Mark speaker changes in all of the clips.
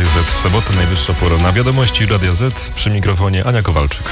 Speaker 1: Radio Z w sobotę, najwyższa pora na wiadomości Radia Z. Przy mikrofonie Ania Kowalczyk.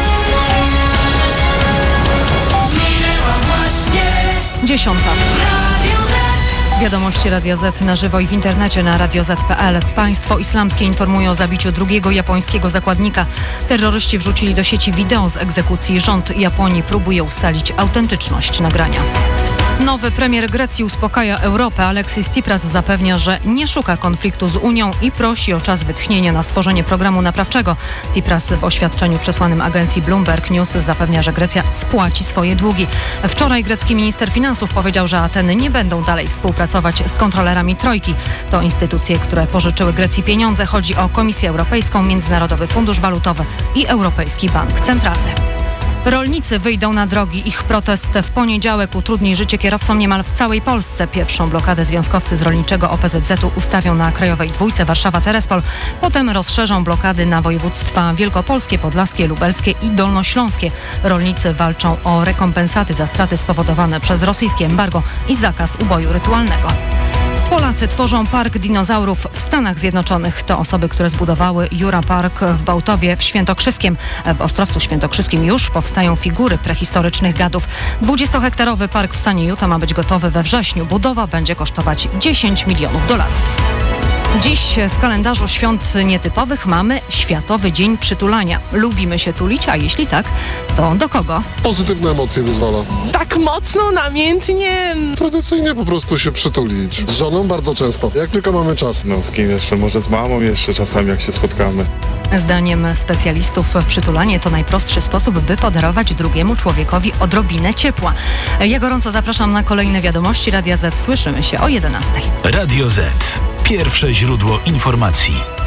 Speaker 2: Dziesiąta. Wiadomości Radia Z na żywo i w internecie na radioz.pl. Państwo islamskie informuje o zabiciu drugiego japońskiego zakładnika. Terroryści wrzucili do sieci wideo z egzekucji. Rząd Japonii próbuje ustalić autentyczność nagrania. Nowy premier Grecji uspokaja Europę. Aleksis Tsipras zapewnia, że nie szuka konfliktu z Unią i prosi o czas wytchnienia na stworzenie programu naprawczego. Tsipras w oświadczeniu przesłanym agencji Bloomberg News zapewnia, że Grecja spłaci swoje długi. Wczoraj grecki minister finansów powiedział, że Ateny nie będą dalej współpracować z kontrolerami Trojki. To instytucje, które pożyczyły Grecji pieniądze. Chodzi o Komisję Europejską, Międzynarodowy Fundusz Walutowy i Europejski Bank Centralny. Rolnicy wyjdą na drogi. Ich protest w poniedziałek utrudni życie kierowcom niemal w całej Polsce. Pierwszą blokadę związkowcy z rolniczego OPZZ-u ustawią na Krajowej Dwójce Warszawa-Terespol. Potem rozszerzą blokady na województwa wielkopolskie, podlaskie, lubelskie i dolnośląskie. Rolnicy walczą o rekompensaty za straty spowodowane przez rosyjskie embargo i zakaz uboju rytualnego. Polacy tworzą park dinozaurów w Stanach Zjednoczonych. To osoby, które zbudowały Jura Park w Bałtowie w Świętokrzyskiem. W Ostrowcu Świętokrzyskim już powstają figury prehistorycznych gadów. 20-hektarowy park w stanie Utah ma być gotowy we wrześniu. Budowa będzie kosztować $10 milionów. Dziś w kalendarzu świąt nietypowych mamy Światowy Dzień Przytulania. Lubimy się tulić, a jeśli tak, to do kogo?
Speaker 3: Pozytywne emocje wyzwala.
Speaker 4: Tak mocno, namiętnie.
Speaker 3: Tradycyjnie po prostu się przytulić. Z żoną bardzo często, jak tylko mamy czas.
Speaker 5: No z kim jeszcze? Może z mamą jeszcze czasami, jak się spotkamy.
Speaker 2: Zdaniem specjalistów przytulanie to najprostszy sposób, by podarować drugiemu człowiekowi odrobinę ciepła. Ja gorąco zapraszam na kolejne wiadomości Radia Z. Słyszymy się o 11:00.
Speaker 6: Radio Z. Pierwsze źródło informacji.